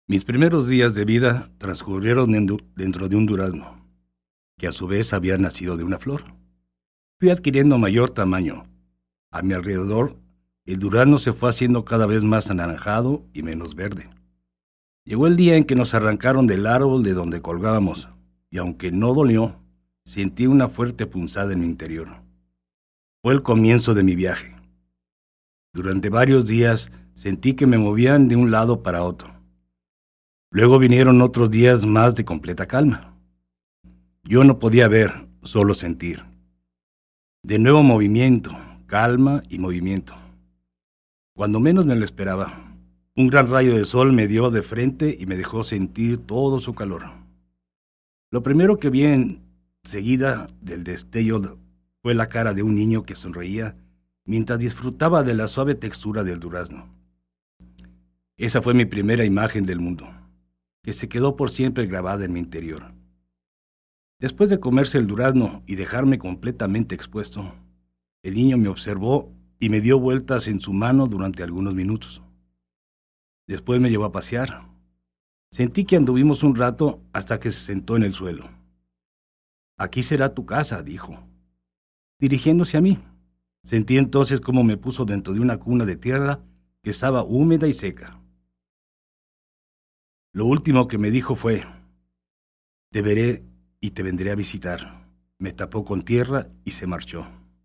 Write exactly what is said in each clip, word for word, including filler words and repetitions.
Mis primeros días de vida transcurrieron dentro de un durazno, que a su vez había nacido de una flor. Fui adquiriendo mayor tamaño. A mi alrededor, el durazno se fue haciendo cada vez más anaranjado y menos verde. Llegó el día en que nos arrancaron del árbol de donde colgábamos, y aunque no dolió, sentí una fuerte punzada en mi interior. Fue el comienzo de mi viaje. Durante varios días sentí que me movían de un lado para otro. Luego vinieron otros días más de completa calma. Yo no podía ver, solo sentir. De nuevo movimiento, calma y movimiento. Cuando menos me lo esperaba, un gran rayo de sol me dio de frente y me dejó sentir todo su calor. Lo primero que vi enseguida del destello fue la cara de un niño que sonreía mientras disfrutaba de la suave textura del durazno. Esa fue mi primera imagen del mundo, que se quedó por siempre grabada en mi interior. Después de comerse el durazno y dejarme completamente expuesto, el niño me observó y me dio vueltas en su mano durante algunos minutos. Después me llevó a pasear. Sentí que anduvimos un rato hasta que se sentó en el suelo. «Aquí será tu casa», dijo, dirigiéndose a mí. Sentí entonces cómo me puso dentro de una cuna de tierra que estaba húmeda y seca. Lo último que me dijo fue: «Te veré y te vendré a visitar». Me tapó con tierra y se marchó.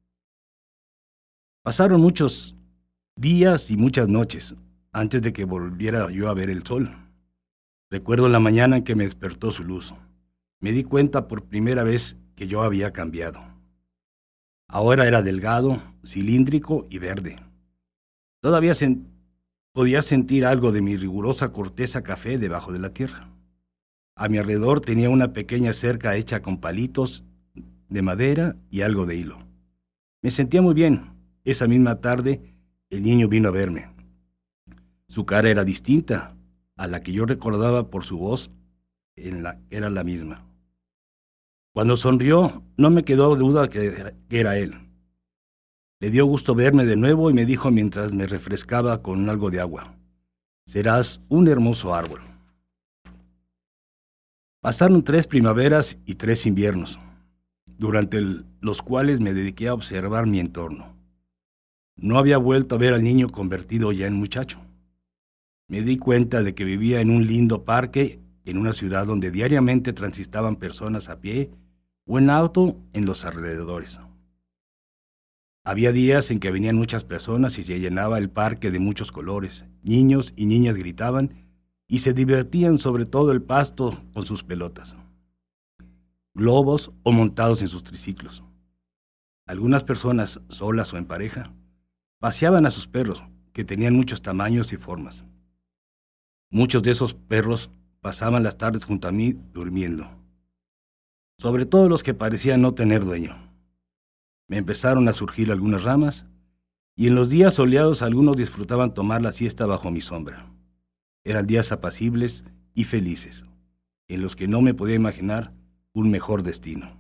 Pasaron muchos días y muchas noches antes de que volviera yo a ver el sol. Recuerdo la mañana en que me despertó su luz. Me di cuenta por primera vez que yo había cambiado. Ahora era delgado, cilíndrico y verde. Todavía sen- podía sentir algo de mi rigurosa corteza café debajo de la tierra. A mi alrededor tenía una pequeña cerca hecha con palitos de madera y algo de hilo. Me sentía muy bien. Esa misma tarde, el niño vino a verme. Su cara era distinta a la que yo recordaba por su voz, en la que era la misma. Cuando sonrió, no me quedó duda que era él. Le dio gusto verme de nuevo y me dijo mientras me refrescaba con algo de agua: «Serás un hermoso árbol». Pasaron tres primaveras y tres inviernos, durante el, los cuales me dediqué a observar mi entorno. No había vuelto a ver al niño convertido ya en muchacho. Me di cuenta de que vivía en un lindo parque, en una ciudad donde diariamente transitaban personas a pie o en auto en los alrededores. Había días en que venían muchas personas y se llenaba el parque de muchos colores. Niños y niñas gritaban y se divertían sobre todo el pasto con sus pelotas, globos o montados en sus triciclos. Algunas personas, solas o en pareja, paseaban a sus perros, que tenían muchos tamaños y formas. Muchos de esos perros pasaban las tardes junto a mí durmiendo, sobre todo los que parecían no tener dueño. Me empezaron a surgir algunas ramas, y en los días soleados algunos disfrutaban tomar la siesta bajo mi sombra. Eran días apacibles y felices, en los que no me podía imaginar un mejor destino.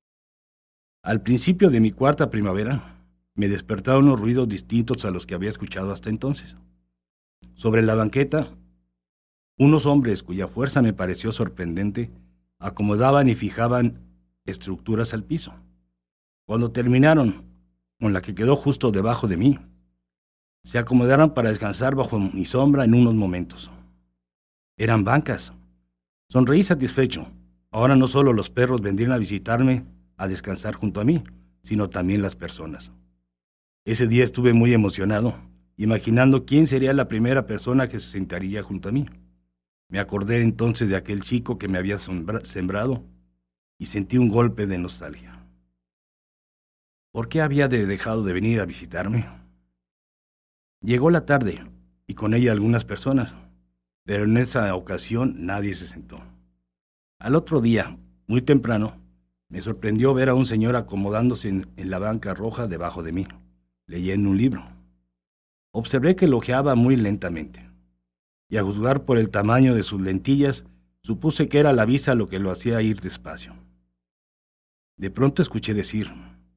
Al principio de mi cuarta primavera, me despertaron unos ruidos distintos a los que había escuchado hasta entonces. Sobre la banqueta, unos hombres, cuya fuerza me pareció sorprendente, acomodaban y fijaban estructuras al piso. Cuando terminaron con la que quedó justo debajo de mí, se acomodaron para descansar bajo mi sombra en unos momentos. Eran bancas. Sonreí satisfecho. Ahora no solo los perros vendrían a visitarme a descansar junto a mí, sino también las personas. Ese día estuve muy emocionado, imaginando quién sería la primera persona que se sentaría junto a mí. Me acordé entonces de aquel chico que me había sembrado y sentí un golpe de nostalgia. ¿Por qué había de dejado de venir a visitarme? Llegó la tarde y con ella algunas personas, pero en esa ocasión nadie se sentó. Al otro día, muy temprano, me sorprendió ver a un señor acomodándose en, en la banca roja debajo de mí, leyendo un libro. Observé que lo hojeaba muy lentamente, y a juzgar por el tamaño de sus lentillas, supuse que era la vista lo que lo hacía ir despacio. De pronto escuché decir: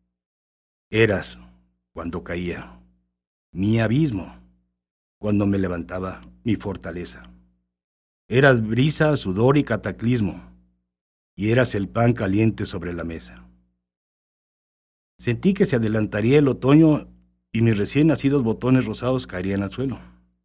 «Eras, cuando caía, mi abismo, cuando me levantaba, mi fortaleza». Eras brisa, sudor y cataclismo, y eras el pan caliente sobre la mesa. Sentí que se adelantaría el otoño y mis recién nacidos botones rosados caerían al suelo.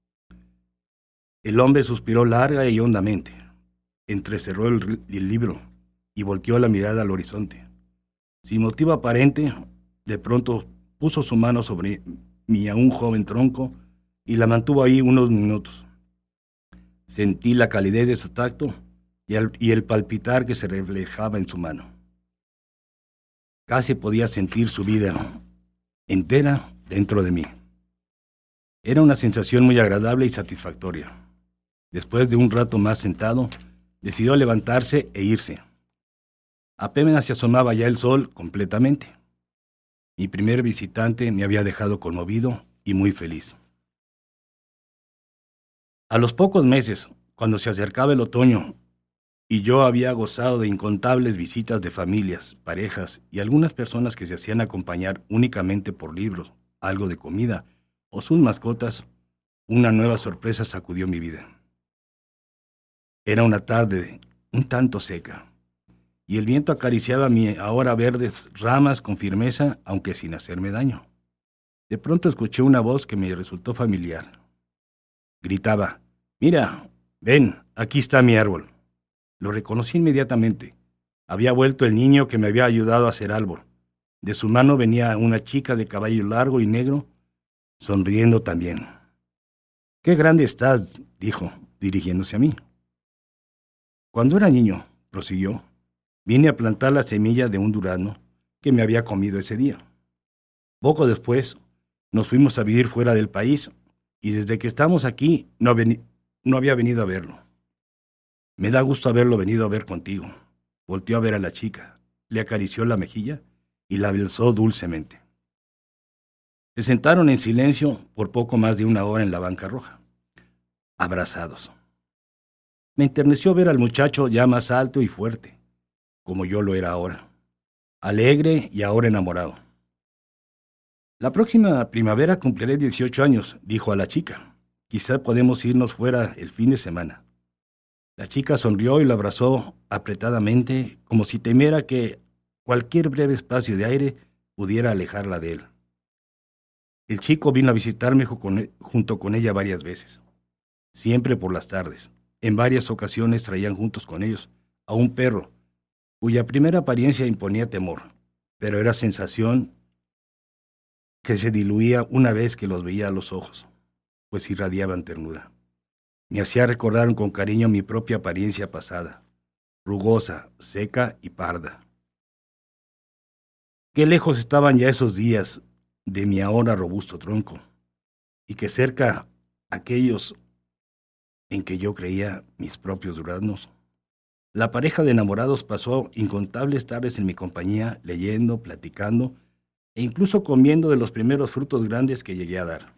El hombre suspiró larga y hondamente, entrecerró el, el libro y volteó la mirada al horizonte. Sin motivo aparente, de pronto puso su mano sobre mi aún joven tronco y la mantuvo ahí unos minutos. Sentí la calidez de su tacto y el, y el palpitar que se reflejaba en su mano. Casi podía sentir su vida entera dentro de mí. Era una sensación muy agradable y satisfactoria. Después de un rato más sentado, decidió levantarse e irse. Apenas se asomaba ya el sol completamente. Mi primer visitante me había dejado conmovido y muy feliz. A los pocos meses, cuando se acercaba el otoño, y yo había gozado de incontables visitas de familias, parejas y algunas personas que se hacían acompañar únicamente por libros, algo de comida o sus mascotas, una nueva sorpresa sacudió mi vida. Era una tarde un tanto seca, y el viento acariciaba mi ahora verdes ramas con firmeza, aunque sin hacerme daño. De pronto escuché una voz que me resultó familiar. Gritaba: «Mira, ven, aquí está mi árbol». Lo reconocí inmediatamente. Había vuelto el niño que me había ayudado a hacer árbol. De su mano venía una chica de cabello largo y negro, sonriendo también. «Qué grande estás», dijo, dirigiéndose a mí. «Cuando era niño», prosiguió, «vine a plantar la semilla de un durazno que me había comido ese día. Poco después nos fuimos a vivir fuera del país y desde que estamos aquí no, veni- no había venido a verlo. Me da gusto haberlo venido a ver contigo». Volteó a ver a la chica, le acarició la mejilla y la besó dulcemente. Se sentaron en silencio por poco más de una hora en la banca roja, abrazados. Me enterneció ver al muchacho ya más alto y fuerte, como yo lo era ahora, alegre y ahora enamorado. «La próxima primavera cumpliré dieciocho años», dijo a la chica. «Quizá podemos irnos fuera el fin de semana». La chica sonrió y lo abrazó apretadamente, como si temiera que cualquier breve espacio de aire pudiera alejarla de él. El chico vino a visitarme junto con ella varias veces, siempre por las tardes. En varias ocasiones traían juntos con ellos a un perro, cuya primera apariencia imponía temor, pero era sensación que se diluía una vez que los veía a los ojos, pues irradiaban ternura. Me hacía recordar con cariño mi propia apariencia pasada, rugosa, seca y parda. Qué lejos estaban ya esos días de mi ahora robusto tronco, y que cerca aquellos en que yo creía mis propios duraznos. La pareja de enamorados pasó incontables tardes en mi compañía, leyendo, platicando e incluso comiendo de los primeros frutos grandes que llegué a dar.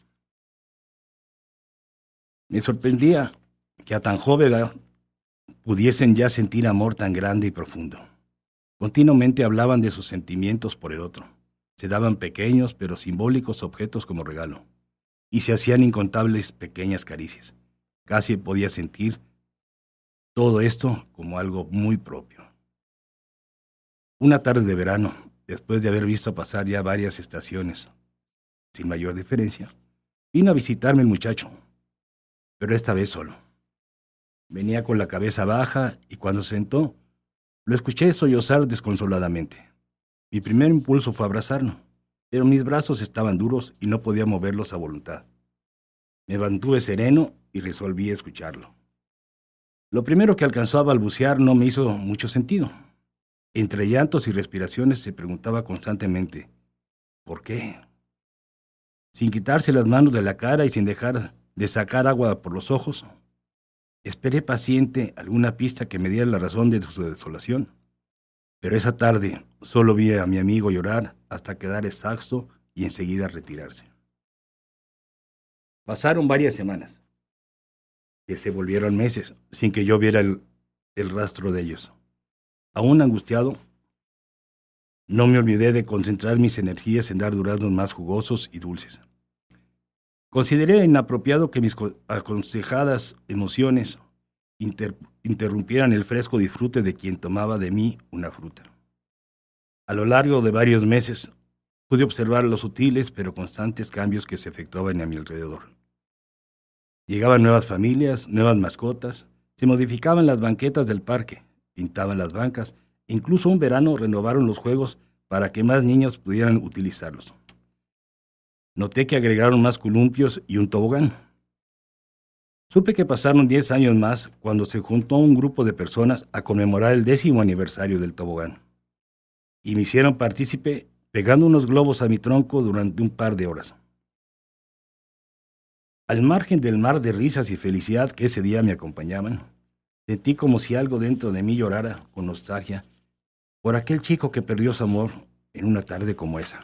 Me sorprendía que a tan joven edad pudiesen ya sentir amor tan grande y profundo. Continuamente hablaban de sus sentimientos por el otro. Se daban pequeños pero simbólicos objetos como regalo, y se hacían incontables pequeñas caricias. Casi podía sentir todo esto como algo muy propio. Una tarde de verano, después de haber visto pasar ya varias estaciones, sin mayor diferencia, vino a visitarme el muchacho, pero esta vez solo. Venía con la cabeza baja y cuando se sentó, lo escuché sollozar desconsoladamente. Mi primer impulso fue abrazarlo, pero mis brazos estaban duros y no podía moverlos a voluntad. Me mantuve sereno y resolví escucharlo. Lo primero que alcanzó a balbucear no me hizo mucho sentido. Entre llantos y respiraciones se preguntaba constantemente, ¿por qué? Sin quitarse las manos de la cara y sin dejar de sacar agua por los ojos, esperé paciente alguna pista que me diera la razón de su desolación. Pero esa tarde solo vi a mi amigo llorar hasta quedar exhausto y enseguida retirarse. Pasaron varias semanas, que se volvieron meses, sin que yo viera el, el rastro de ellos. Aún angustiado, no me olvidé de concentrar mis energías en dar duraznos más jugosos y dulces. Consideré inapropiado que mis aconsejadas emociones inter, interrumpieran el fresco disfrute de quien tomaba de mí una fruta. A lo largo de varios meses pude observar los sutiles pero constantes cambios que se efectuaban a mi alrededor. Llegaban nuevas familias, nuevas mascotas, se modificaban las banquetas del parque, pintaban las bancas, e incluso un verano renovaron los juegos para que más niños pudieran utilizarlos. Noté que agregaron más columpios y un tobogán. Supe que pasaron diez años más cuando se juntó un grupo de personas a conmemorar el décimo aniversario del tobogán. Y me hicieron partícipe pegando unos globos a mi tronco durante un par de horas. Al margen del mar de risas y felicidad que ese día me acompañaban, sentí como si algo dentro de mí llorara con nostalgia por aquel chico que perdió su amor en una tarde como esa.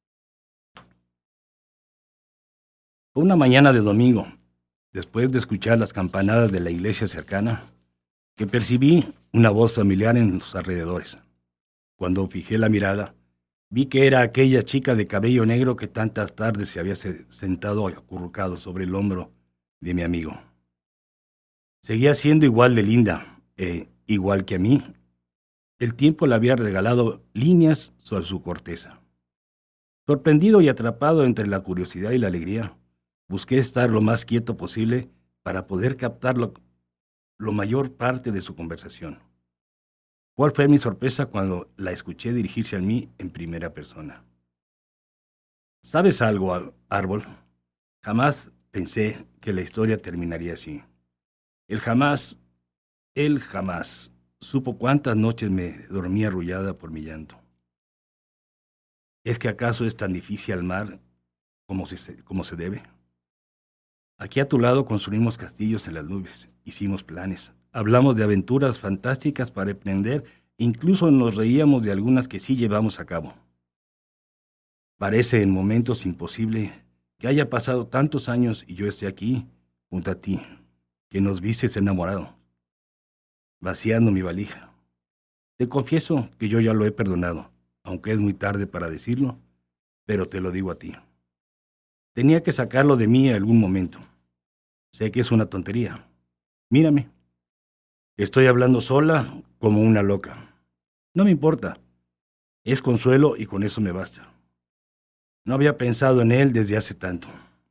Fue una mañana de domingo, después de escuchar las campanadas de la iglesia cercana, que percibí una voz familiar en los alrededores. Cuando fijé la mirada, vi que era aquella chica de cabello negro que tantas tardes se había sentado acurrucado sobre el hombro de mi amigo. Seguía siendo igual de linda, e igual que a mí. El tiempo le había regalado líneas sobre su corteza. Sorprendido y atrapado entre la curiosidad y la alegría, busqué estar lo más quieto posible para poder captar lo, lo mayor parte de su conversación. ¿Cuál fue mi sorpresa cuando la escuché dirigirse a mí en primera persona? ¿Sabes algo, Árbol? Jamás pensé que la historia terminaría así. Él jamás, él jamás supo cuántas noches me dormí arrullada por mi llanto. ¿Es que acaso es tan difícil amar como se, como se debe? Aquí a tu lado construimos castillos en las nubes, hicimos planes, hablamos de aventuras fantásticas para emprender, incluso nos reíamos de algunas que sí llevamos a cabo. Parece en momentos imposible que haya pasado tantos años y yo esté aquí, junto a ti, que nos vistes enamorado, vaciando mi valija. Te confieso que yo ya lo he perdonado, aunque es muy tarde para decirlo, pero te lo digo a ti. Tenía que sacarlo de mí en algún momento. Sé que es una tontería. Mírame. Estoy hablando sola como una loca. No me importa. Es consuelo y con eso me basta. No había pensado en él desde hace tanto.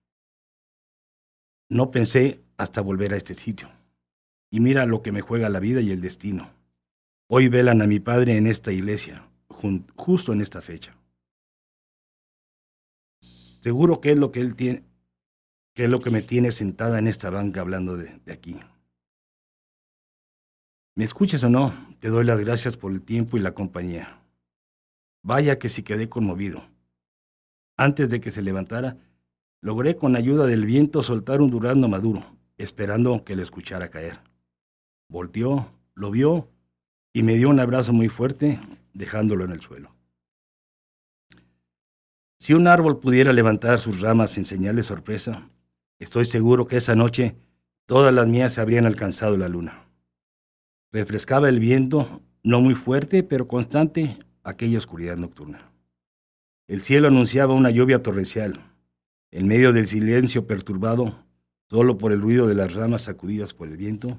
No pensé hasta volver a este sitio. Y mira lo que me juega la vida y el destino. Hoy velan a mi padre en esta iglesia, justo en esta fecha. Seguro que es lo que él tiene, que es lo que me tiene sentada en esta banca hablando de, de aquí. Me escuches o no, te doy las gracias por el tiempo y la compañía. Vaya que sí quedé conmovido. Antes de que se levantara, logré con ayuda del viento soltar un durazno maduro, esperando que lo escuchara caer. Volteó, lo vio y me dio un abrazo muy fuerte, dejándolo en el suelo. Si un árbol pudiera levantar sus ramas en señal de sorpresa, estoy seguro que esa noche todas las mías habrían alcanzado la luna. Refrescaba el viento, no muy fuerte, pero constante, aquella oscuridad nocturna. El cielo anunciaba una lluvia torrencial. En medio del silencio perturbado, solo por el ruido de las ramas sacudidas por el viento,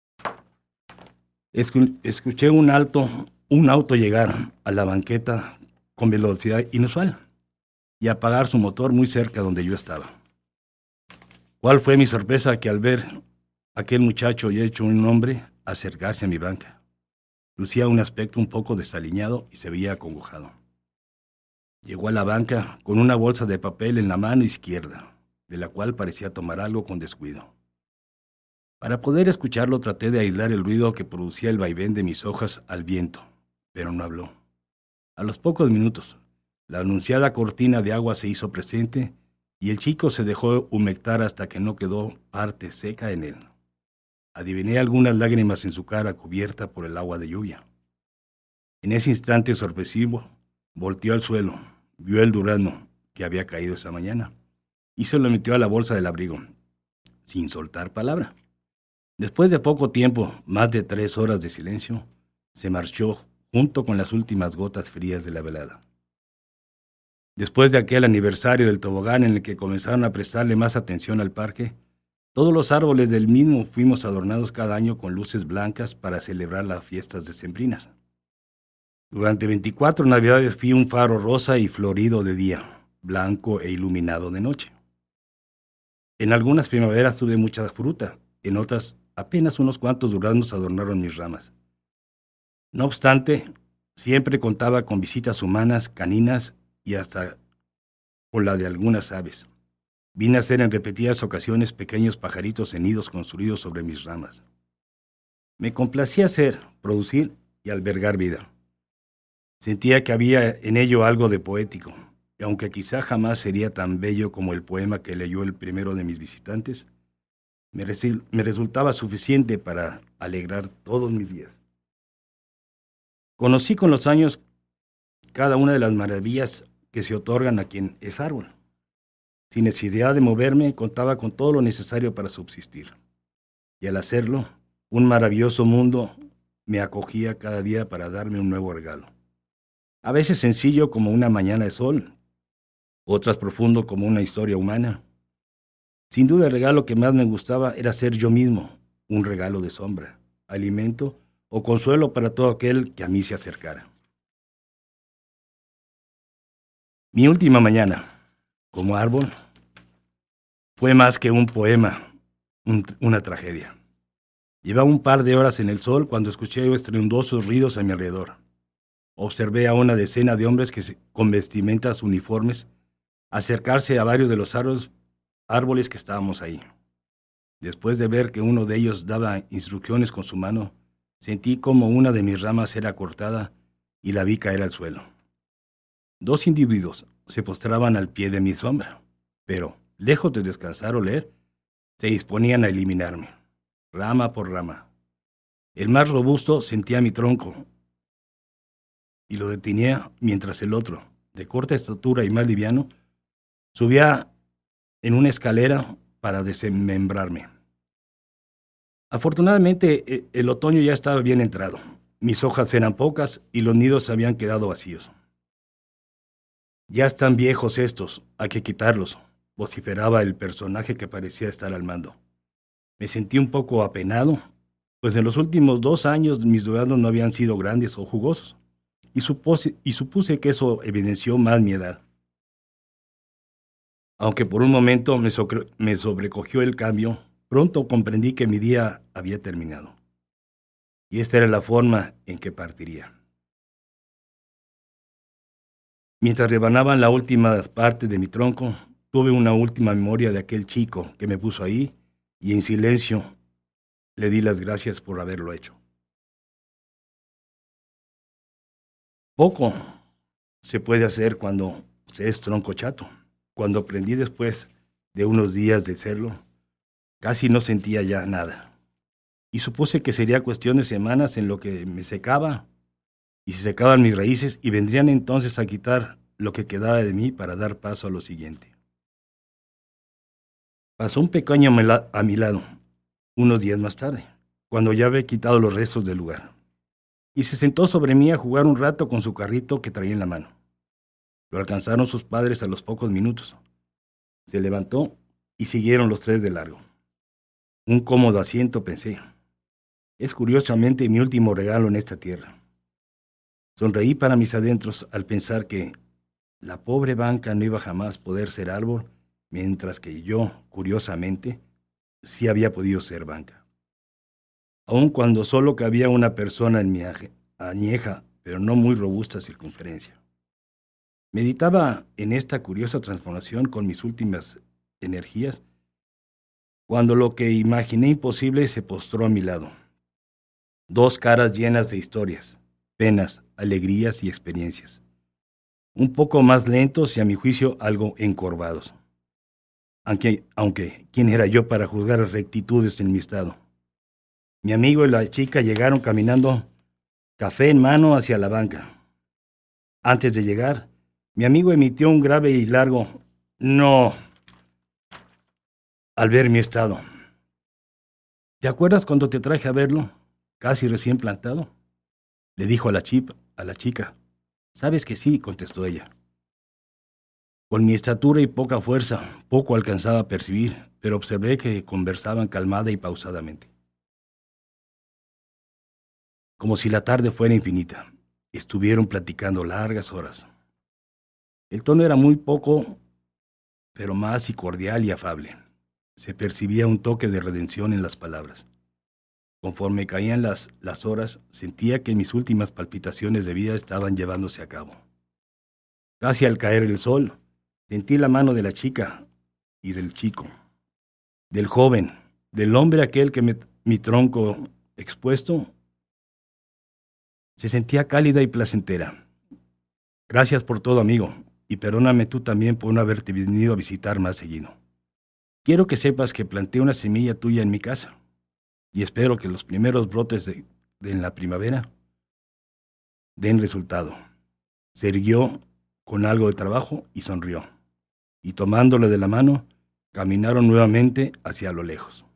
escuché un, alto, un auto llegar a la banqueta con velocidad inusual y apagar su motor muy cerca donde yo estaba. ¿Cuál fue mi sorpresa que al ver a aquel muchacho y hecho un hombre acercarse a mi banca? Lucía un aspecto un poco desaliñado y se veía acongojado. Llegó a la banca con una bolsa de papel en la mano izquierda, de la cual parecía tomar algo con descuido. Para poder escucharlo traté de aislar el ruido que producía el vaivén de mis hojas al viento, pero no habló. A los pocos minutos, la anunciada cortina de agua se hizo presente y el chico se dejó humectar hasta que no quedó parte seca en él. Adiviné algunas lágrimas en su cara cubierta por el agua de lluvia. En ese instante sorpresivo, volteó al suelo, vio el durazno que había caído esa mañana y se lo metió a la bolsa del abrigo, sin soltar palabra. Después de poco tiempo, más de tres horas de silencio, se marchó junto con las últimas gotas frías de la velada. Después de aquel aniversario del tobogán en el que comenzaron a prestarle más atención al parque, Todos los árboles del mismo fuimos adornados cada año con luces blancas para celebrar las fiestas decembrinas. Durante veinticuatro navidades fui un faro rosa y florido de día, blanco e iluminado de noche. En algunas primaveras tuve mucha fruta, en otras apenas unos cuantos duraznos adornaron mis ramas. No obstante, siempre contaba con visitas humanas, caninas y hasta con la de algunas aves. Vine a ser en repetidas ocasiones pequeños pajaritos en nidos construidos sobre mis ramas. Me complacía hacer, producir y albergar vida. Sentía que había en ello algo de poético, y aunque quizá jamás sería tan bello como el poema que leyó el primero de mis visitantes, me, resil- me resultaba suficiente para alegrar todos mis días. Conocí con los años cada una de las maravillas que se otorgan a quien es árbol. Sin necesidad de moverme, contaba con todo lo necesario para subsistir. Y al hacerlo, un maravilloso mundo me acogía cada día para darme un nuevo regalo. A veces sencillo como una mañana de sol, otras profundo como una historia humana. Sin duda el regalo que más me gustaba era ser yo mismo, un regalo de sombra, alimento o consuelo para todo aquel que a mí se acercara. Mi última mañana, como árbol, fue más que un poema, un, una tragedia. Llevaba un par de horas en el sol cuando escuché estruendosos ruidos a mi alrededor. Observé a una decena de hombres que se, con vestimentas uniformes acercarse a varios de los árboles, árboles que estábamos ahí. Después de ver que uno de ellos daba instrucciones con su mano, sentí como una de mis ramas era cortada y la vi caer al suelo. Dos individuos se postraban al pie de mi sombra, pero, lejos de descansar o leer, se disponían a eliminarme, rama por rama. El más robusto sentía mi tronco y lo detenía mientras el otro, de corta estatura y más liviano, subía en una escalera para desmembrarme. Afortunadamente, el otoño ya estaba bien entrado. Mis hojas eran pocas y los nidos habían quedado vacíos. Ya están viejos estos, hay que quitarlos, vociferaba el personaje que parecía estar al mando. Me sentí un poco apenado, pues en los últimos dos años mis duraznos no habían sido grandes o jugosos, y supuse, y supuse que eso evidenció más mi edad. Aunque por un momento me, sobre, me sobrecogió el cambio, pronto comprendí que mi día había terminado. Y esta era la forma en que partiría. Mientras rebanaban la última parte de mi tronco, tuve una última memoria de aquel chico que me puso ahí y en silencio le di las gracias por haberlo hecho. Poco se puede hacer cuando se es tronco chato. Cuando aprendí después de unos días de serlo, casi no sentía ya nada. Y supuse que sería cuestión de semanas en lo que me secaba y se secaban mis raíces y vendrían entonces a quitar lo que quedaba de mí para dar paso a lo siguiente. Pasó un pequeño a mi lado, unos días más tarde, cuando ya había quitado los restos del lugar, y se sentó sobre mí a jugar un rato con su carrito que traía en la mano. Lo alcanzaron sus padres a los pocos minutos. Se levantó y siguieron los tres de largo. Un cómodo asiento, pensé. Es curiosamente mi último regalo en esta tierra. Sonreí para mis adentros al pensar que la pobre banca no iba jamás a poder ser árbol, mientras que yo, curiosamente, sí había podido ser banca. Aun cuando solo cabía una persona en mi añeja, pero no muy robusta circunferencia. Meditaba en esta curiosa transformación con mis últimas energías, cuando lo que imaginé imposible se postró a mi lado. Dos caras llenas de historias, penas, alegrías y experiencias. Un poco más lentos y a mi juicio algo encorvados. Aunque, aunque, ¿quién era yo para juzgar rectitudes en mi estado? Mi amigo y la chica llegaron caminando, café en mano, hacia la banca. Antes de llegar, mi amigo emitió un grave y largo «no» al ver mi estado. ¿Te acuerdas cuando te traje a verlo, casi recién plantado?, le dijo a la, chip, a la chica. «Sabes que sí», contestó ella. Con mi estatura y poca fuerza, poco alcanzaba a percibir, pero observé que conversaban calmada y pausadamente. Como si la tarde fuera infinita, estuvieron platicando largas horas. El tono era muy poco, pero más y cordial y afable. Se percibía un toque de redención en las palabras. Conforme caían las, las horas, sentía que mis últimas palpitaciones de vida estaban llevándose a cabo. Casi al caer el sol, sentí la mano de la chica y del chico, del joven, del hombre aquel que me, mi tronco expuesto se sentía cálida y placentera. Gracias por todo, amigo, y perdóname tú también por no haberte venido a visitar más seguido. Quiero que sepas que planté una semilla tuya en mi casa, y espero que los primeros brotes de, de en la primavera den resultado. Se irguió con algo de trabajo y sonrió, y tomándole de la mano, caminaron nuevamente hacia lo lejos.